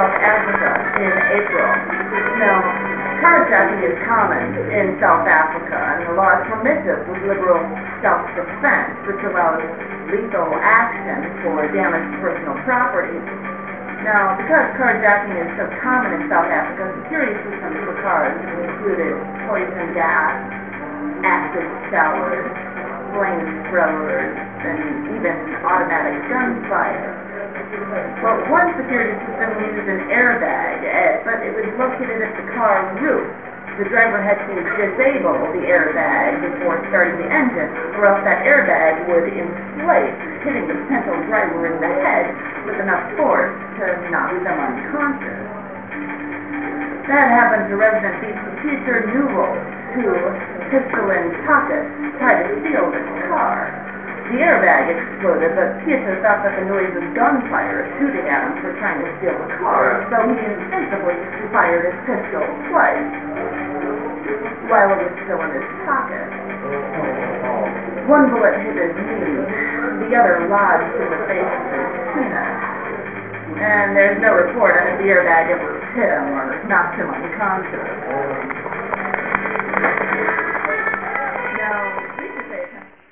South Africa in April. Now, carjacking is common in South Africa, and the law is permissive with liberal self-defense, which allows lethal action for damaged personal property. Now, because carjacking is so common in South Africa, security systems for cars included poison gas, acid showers, flamethrowers, and even automatic gunfire. Well, one security system used an airbag, but it was located at the car roof. The driver had to disable the airbag before starting the engine, or else that airbag would inflate, hitting the potential driver in the head with enough force to knock them unconscious. That happened to resident Peter Newell, who, pistol in pocket, tried to steal the car. The airbag exploded, but Peter thought that the noise was gunfire shooting at him for trying to steal the car, so he instinctively fired his pistol twice while it was still in his pocket. One bullet hit his knee, the other lodged in the face of his penis. And there's no report on if the airbag ever hit him or knocked him unconscious.